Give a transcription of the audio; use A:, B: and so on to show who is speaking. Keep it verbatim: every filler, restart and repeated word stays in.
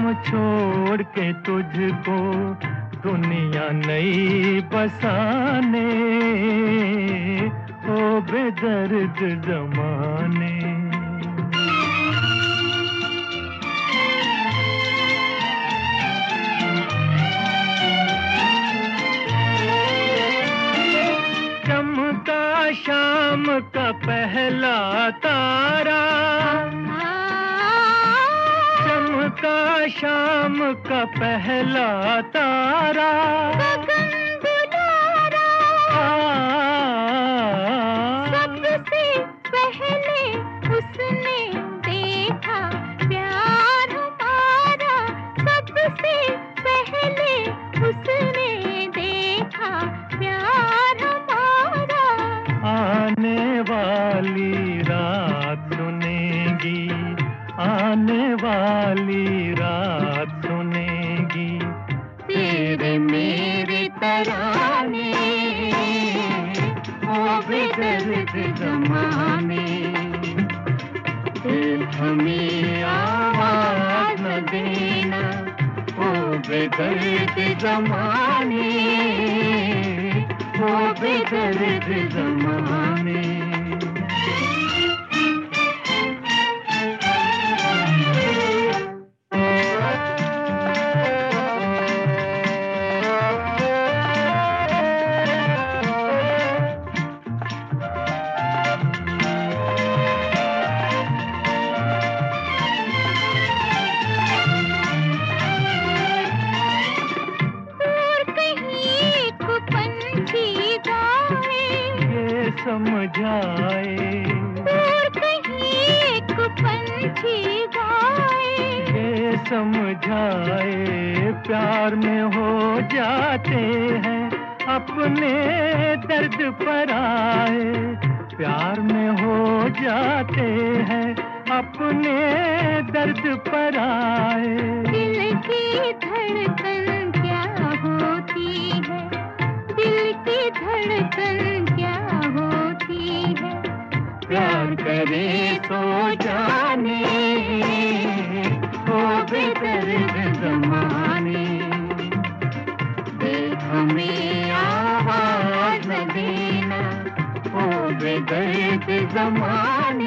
A: छोड़ के तुझको दुनिया नई बसाने, ओ बेदर्द ज़माने। चमका शाम का पहला तारा, चमका शाम का पहला तारा,
B: गगन दुलारा, सबसे पहले उसने देखा प्यार हमारा, सबसे पहले उसने देखा प्यार हमारा।
A: आने वाली रात सुनेगी, आने वाली रात सुनेगी तेरे मेरे तराने, ओ बेदर्द ज़माने। दिल हमें आवाज़ न देना, ओ बेदर्द ज़माने, ओ बेदर्द ज़माने। समझाए
B: दूर कहीं एक पंछी गाए,
A: ये समझाए प्यार में हो जाते हैं अपने दर्द पर आए, प्यार में हो जाते हैं अपने दर्द पर आए।
B: दिल की धड़कन क्या होती है, दिल की धड़कन क्या होती है,
A: प्यार करे तो जाने, ओ बेदर्द ज़माने। देख हमें आवाज़ न देना, ओ बेदर्द ज़माने।